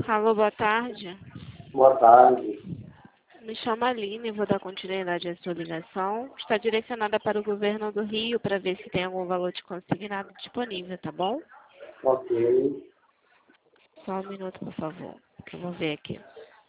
Alô, boa tarde. Boa tarde. Me chamo Aline, vou dar continuidade à sua ligação. Está direcionada para o governo do Rio para ver se tem algum valor de consignado disponível, tá bom? Ok. Só um minuto, por favor, que eu vou ver aqui.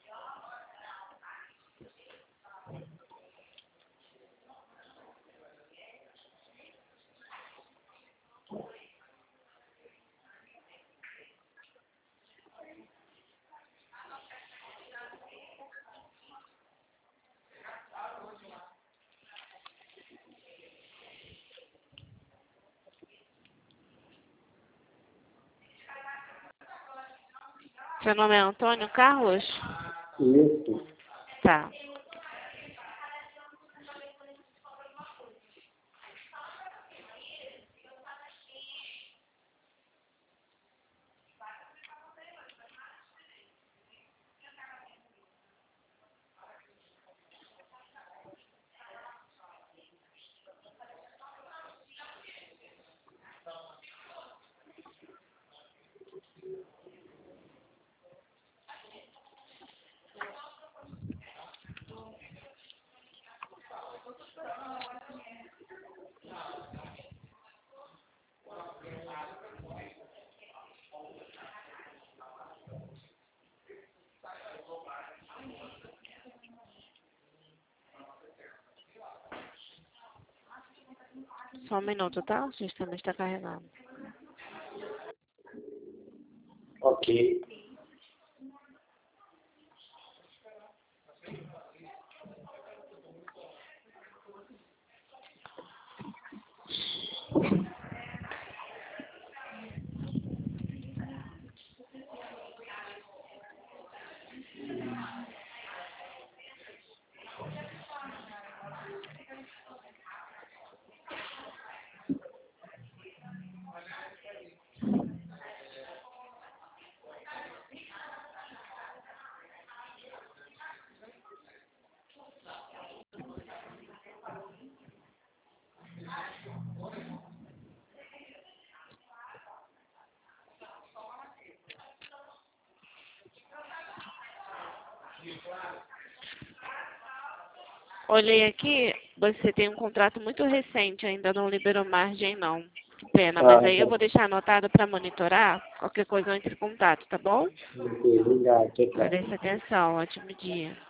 Seu nome é Antônio Carlos? Isso. Tá. Só um minuto, tá? O sistema está carregando. Ok. Olhei aqui, você tem um contrato muito recente, ainda não liberou margem, não. Que pena, mas aí eu vou deixar anotado para monitorar. Qualquer coisa eu entre em contato, tá bom? Ok, obrigado. Tchau, tchau. Agradeço a atenção. Ótimo dia.